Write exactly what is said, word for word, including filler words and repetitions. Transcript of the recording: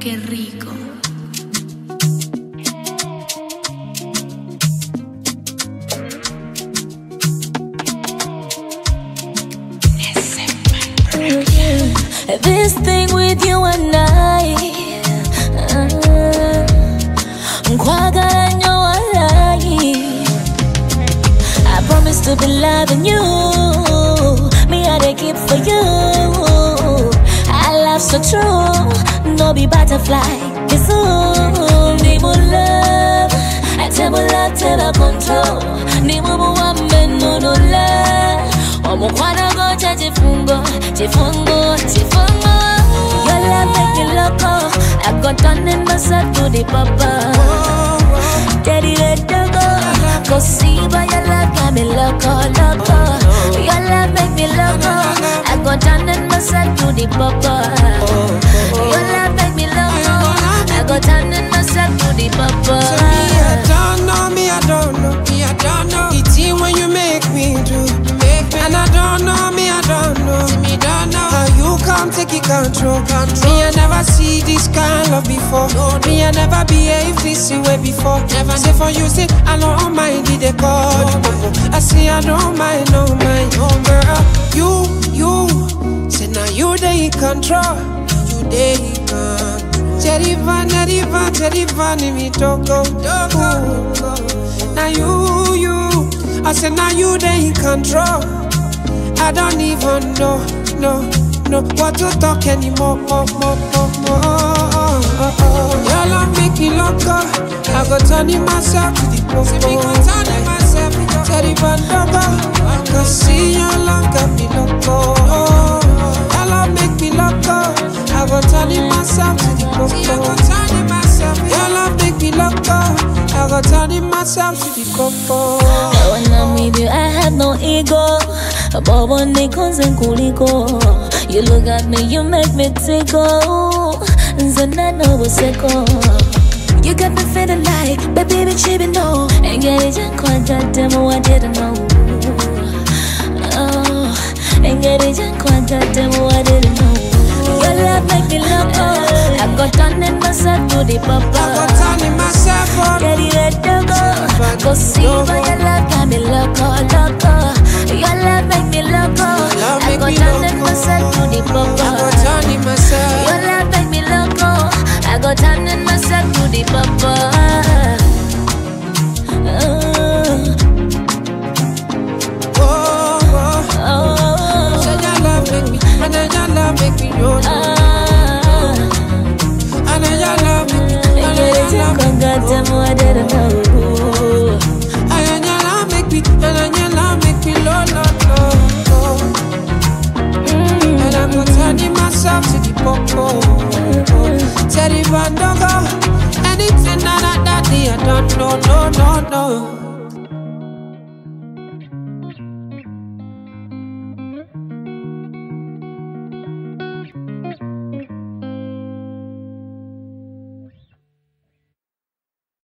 Qué rico. This thing with you and I, I promise to be loving you. Me I dey keep for you. I love so true, no be butterfly. It's all ni mo love, I tell mo love till I control. Ni mo mo wame no no love. Omo kwana go cha chifungo, chifungo, chifungo. Your love make me loco. I got turning myself to the papa. Daddy let go, go see by your love got me loco, loco. Your love make me loco. I got turning myself to the papa. Your love make me loco. I got turning myself to the papa. So me I don't know, me I don't know, me I don't know. It's you when you make me do. And I don't know, me I don't know, me don't know how you come take it control, control. Me I never see this kind of before. No, me I never behave this way before. Never say for you say I don't mind it they call. No, I say I don't mind, no mind. No girl, you, you say now you they in control, you they in control. Teddy Van, Teddy Van, Teddy Van, me toko, toko. Now you, you, I say now you they in control. I don't even know, no, no, what to talk anymore, more, more, more, more. Your love make me loco. I go turning myself to the popo. See me go turning myself to the bandana. Cause see your love got me loco. Your love make me loco. I go turning myself to the popo. See I go turning myself. Your love make me loco. I go turning myself to the popo. When I'm with you, I have no ego. But one day comes and kuliko. You look at me, you make me tickle. Zanano was seko. You got me feeling like, baby, baby, she be no. And get it, and contact them, I didn't know. Oh, and get it, and contact them, I didn't know. Your love make me loco. I got turning myself to the papa. I got turning myself up. Get it, let go. Go see by your love, got me loco, loco. Your love make me loco. I got turning myself to the papa. I got turning myself. Your love make me loco. I got turning myself to the papa. Oh, oh, oh. Oh. Say your love make me, and then your love make me know. Ah. And then your love make me, and then your love make me know. I didn't know. And then your love make me, and then your love make me low, low, low. And I'm gonna turn myself to the popo. Teddy Van Doggo. Anything that I, that I don't know, no, no, no.